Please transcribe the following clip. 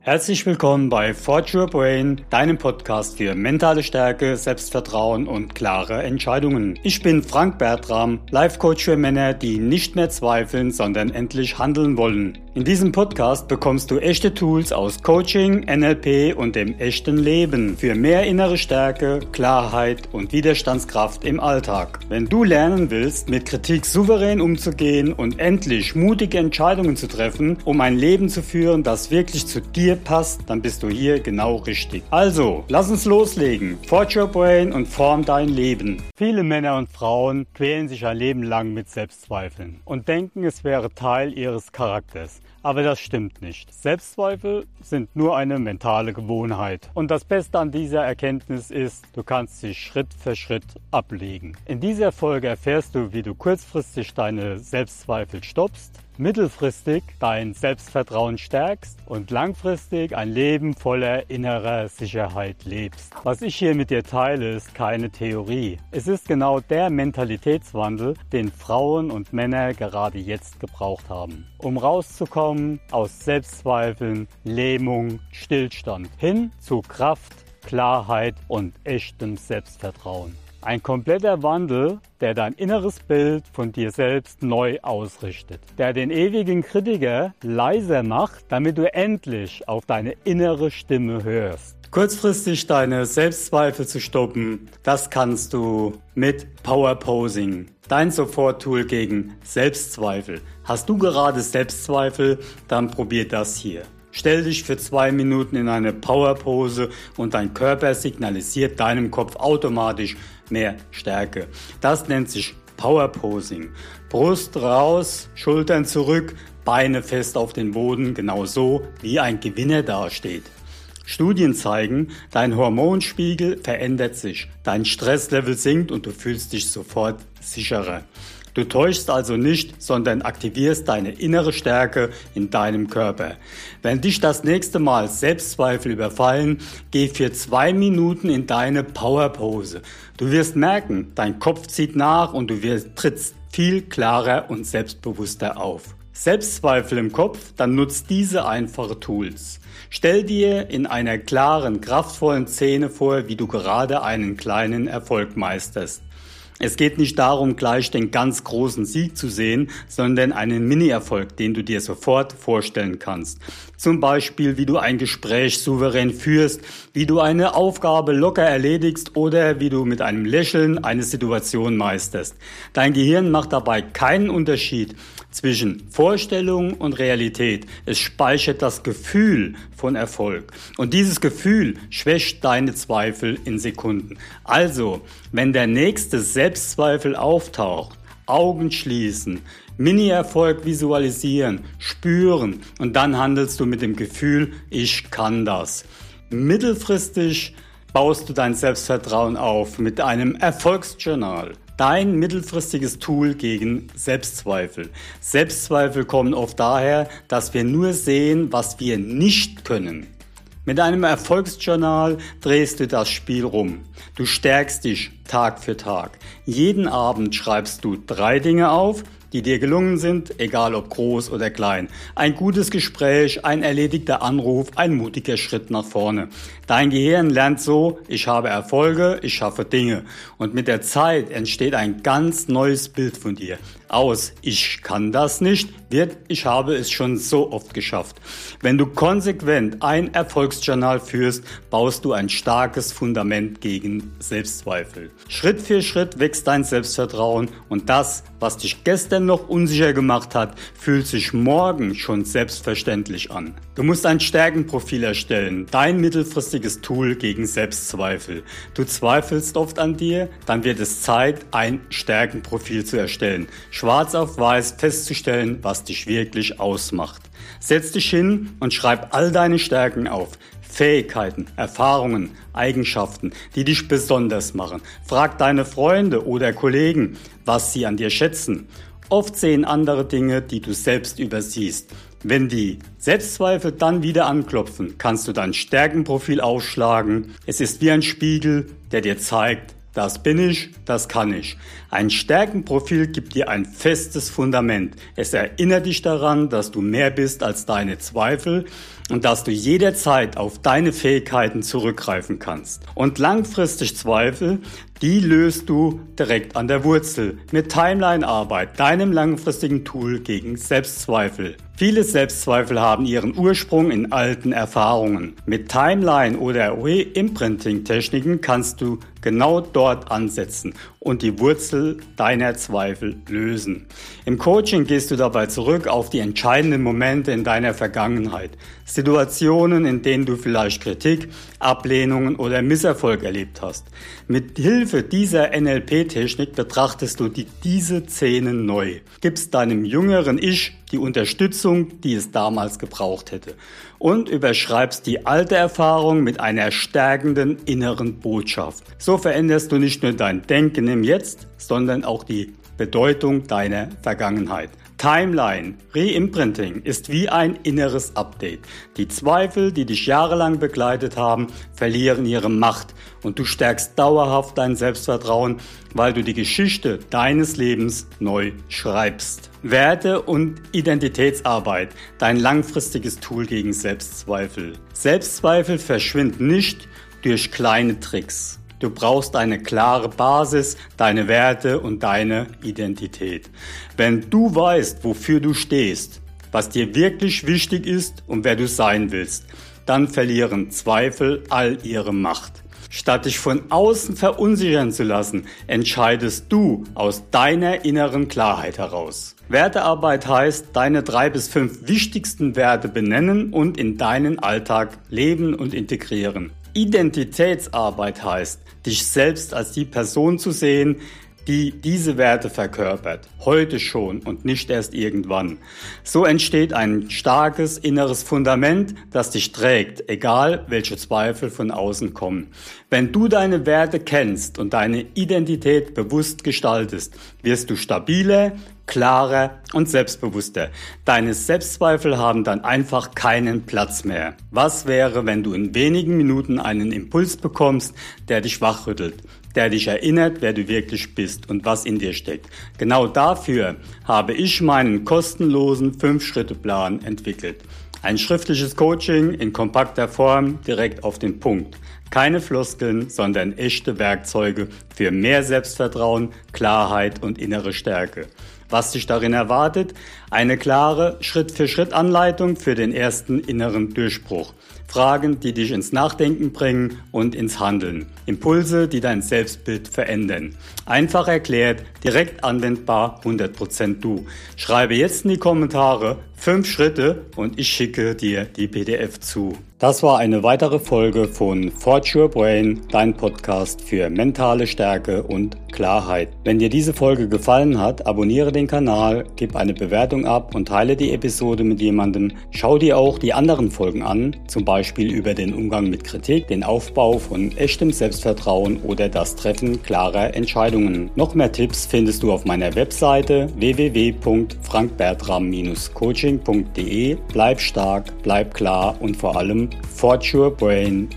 Herzlich willkommen bei Forge Your Brain, deinem Podcast für mentale Stärke, Selbstvertrauen und klare Entscheidungen. Ich bin Frank Bertram, Life Coach für Männer, die nicht mehr zweifeln, sondern endlich handeln wollen. In diesem Podcast bekommst du echte Tools aus Coaching, NLP und dem echten Leben für mehr innere Stärke, Klarheit und Widerstandskraft im Alltag. Wenn du lernen willst, mit Kritik souverän umzugehen und endlich mutige Entscheidungen zu treffen, um ein Leben zu führen, das wirklich zu dir passt, dann bist du hier genau richtig. Also, lass uns loslegen. Forge Your Brain und form dein Leben. Viele Männer und Frauen quälen sich ein Leben lang mit Selbstzweifeln und denken, es wäre Teil ihres Charakters. Aber das stimmt nicht. Selbstzweifel sind nur eine mentale Gewohnheit. Und das Beste an dieser Erkenntnis ist, du kannst sie Schritt für Schritt ablegen. In dieser Folge erfährst du, wie du kurzfristig deine Selbstzweifel stoppst, mittelfristig dein Selbstvertrauen stärkst und langfristig ein Leben voller innerer Sicherheit lebst. Was ich hier mit dir teile, ist keine Theorie. Es ist genau der Mentalitätswandel, den Frauen und Männer gerade jetzt gebraucht haben, um rauszukommen aus Selbstzweifeln, Lähmung, Stillstand hin zu Kraft, Klarheit und echtem Selbstvertrauen. Ein kompletter Wandel, der dein inneres Bild von dir selbst neu ausrichtet, der den ewigen Kritiker leiser macht, damit du endlich auf deine innere Stimme hörst. Kurzfristig deine Selbstzweifel zu stoppen, das kannst du mit Power Posing, dein Soforttool gegen Selbstzweifel. Hast du gerade Selbstzweifel, dann probier das hier. Stell dich für 2 Minuten in eine Powerpose und dein Körper signalisiert deinem Kopf automatisch mehr Stärke. Das nennt sich Powerposing. Brust raus, Schultern zurück, Beine fest auf den Boden, genau so wie ein Gewinner dasteht. Studien zeigen, dein Hormonspiegel verändert sich, dein Stresslevel sinkt und du fühlst dich sofort sicherer. Du täuschst also nicht, sondern aktivierst deine innere Stärke in deinem Körper. Wenn dich das nächste Mal Selbstzweifel überfallen, geh für 2 Minuten in deine Powerpose. Du wirst merken, dein Kopf zieht nach und du trittst viel klarer und selbstbewusster auf. Selbstzweifel im Kopf, dann nutzt diese einfachen Tools. Stell dir in einer klaren, kraftvollen Szene vor, wie du gerade einen kleinen Erfolg meisterst. Es geht nicht darum, gleich den ganz großen Sieg zu sehen, sondern einen Mini-Erfolg, den du dir sofort vorstellen kannst. Zum Beispiel, wie du ein Gespräch souverän führst, wie du eine Aufgabe locker erledigst oder wie du mit einem Lächeln eine Situation meisterst. Dein Gehirn macht dabei keinen Unterschied zwischen Vorstellung und Realität. Es speichert das Gefühl von Erfolg. Und dieses Gefühl schwächt deine Zweifel in Sekunden. Also, wenn der nächste Selbstzweifel auftaucht, Augen schließen, Mini-Erfolg visualisieren, spüren und dann handelst du mit dem Gefühl, ich kann das. Mittelfristig baust du dein Selbstvertrauen auf mit einem Erfolgsjournal. Dein mittelfristiges Tool gegen Selbstzweifel. Selbstzweifel kommen oft daher, dass wir nur sehen, was wir nicht können. Mit einem Erfolgsjournal drehst du das Spiel rum. Du stärkst dich Tag für Tag. Jeden Abend schreibst du 3 Dinge auf, die dir gelungen sind, egal ob groß oder klein. Ein gutes Gespräch, ein erledigter Anruf, ein mutiger Schritt nach vorne. Dein Gehirn lernt so, ich habe Erfolge, ich schaffe Dinge. Und mit der Zeit entsteht ein ganz neues Bild von dir. Aus ich kann das nicht wird ich habe es schon so oft geschafft. Wenn du konsequent ein Erfolgsjournal führst, baust du ein starkes Fundament gegen Selbstzweifel. Schritt für Schritt wächst dein Selbstvertrauen und das, was dich gestern noch unsicher gemacht hat, fühlt sich morgen schon selbstverständlich an. Du musst ein Stärkenprofil erstellen, dein mittelfristiges Tool gegen Selbstzweifel. Du zweifelst oft an dir, dann wird es Zeit, ein Stärkenprofil zu erstellen. Schwarz auf weiß festzustellen, was dich wirklich ausmacht. Setz dich hin und schreib all deine Stärken auf. Fähigkeiten, Erfahrungen, Eigenschaften, die dich besonders machen. Frag deine Freunde oder Kollegen, was sie an dir schätzen. Oft sehen andere Dinge, die du selbst übersiehst. Wenn die Selbstzweifel dann wieder anklopfen, kannst du dein Stärkenprofil aufschlagen. Es ist wie ein Spiegel, der dir zeigt, Das bin ich, das kann ich. Ein Stärkenprofil gibt dir ein festes Fundament. Es erinnert dich daran, dass du mehr bist als deine Zweifel und dass du jederzeit auf deine Fähigkeiten zurückgreifen kannst. Und langfristig Zweifel, die löst du direkt an der Wurzel mit Timeline-Arbeit, deinem langfristigen Tool gegen Selbstzweifel. Viele Selbstzweifel haben ihren Ursprung in alten Erfahrungen. Mit Timeline oder Re-Imprinting-Techniken kannst du genau dort ansetzen und die Wurzel deiner Zweifel lösen. Im Coaching gehst du dabei zurück auf die entscheidenden Momente in deiner Vergangenheit. Situationen, in denen du vielleicht Kritik, Ablehnungen oder Misserfolg erlebt hast. Mit Hilfe dieser NLP-Technik betrachtest du diese Szenen neu, gibst deinem jüngeren Ich die Unterstützung, die es damals gebraucht hätte, und überschreibst die alte Erfahrung mit einer stärkenden inneren Botschaft. So veränderst du nicht nur dein Denken im Jetzt, sondern auch die Bedeutung deiner Vergangenheit. Timeline, Re-Imprinting ist wie ein inneres Update. Die Zweifel, die dich jahrelang begleitet haben, verlieren ihre Macht und du stärkst dauerhaft dein Selbstvertrauen, weil du die Geschichte deines Lebens neu schreibst. Werte- und Identitätsarbeit, dein langfristiges Tool gegen Selbstzweifel. Selbstzweifel verschwinden nicht durch kleine Tricks. Du brauchst eine klare Basis, deine Werte und deine Identität. Wenn du weißt, wofür du stehst, was dir wirklich wichtig ist und wer du sein willst, dann verlieren Zweifel all ihre Macht. Statt dich von außen verunsichern zu lassen, entscheidest du aus deiner inneren Klarheit heraus. Wertearbeit heißt, deine 3 bis 5 wichtigsten Werte benennen und in deinen Alltag leben und integrieren. Identitätsarbeit heißt, dich selbst als die Person zu sehen, die diese Werte verkörpert, heute schon und nicht erst irgendwann. So entsteht ein starkes inneres Fundament, das dich trägt, egal welche Zweifel von außen kommen. Wenn du deine Werte kennst und deine Identität bewusst gestaltest, wirst du stabiler, klarer und selbstbewusster. Deine Selbstzweifel haben dann einfach keinen Platz mehr. Was wäre, wenn du in wenigen Minuten einen Impuls bekommst, der dich wachrüttelt, der dich erinnert, wer du wirklich bist und was in dir steckt? Genau dafür habe ich meinen kostenlosen 5-Schritte-Plan entwickelt. Ein schriftliches Coaching in kompakter Form, direkt auf den Punkt. Keine Floskeln, sondern echte Werkzeuge für mehr Selbstvertrauen, Klarheit und innere Stärke. Was dich darin erwartet? Eine klare Schritt-für-Schritt-Anleitung für den ersten inneren Durchbruch. Fragen, die dich ins Nachdenken bringen und ins Handeln. Impulse, die dein Selbstbild verändern. Einfach erklärt, direkt anwendbar, 100% du. Schreibe jetzt in die Kommentare 5 Schritte und ich schicke dir die PDF zu. Das war eine weitere Folge von Forge Your Brain, dein Podcast für mentale Stärke und Klarheit. Wenn dir diese Folge gefallen hat, abonniere den Kanal, gib eine Bewertung ab und teile die Episode mit jemandem. Schau dir auch die anderen Folgen an, zum Beispiel über den Umgang mit Kritik, den Aufbau von echtem Selbstvertrauen oder das Treffen klarer Entscheidungen. Noch mehr Tipps findest du auf meiner Webseite www.frankbertram-coaching.de. Bleib stark, bleib klar und vor allem Forge Your Brain.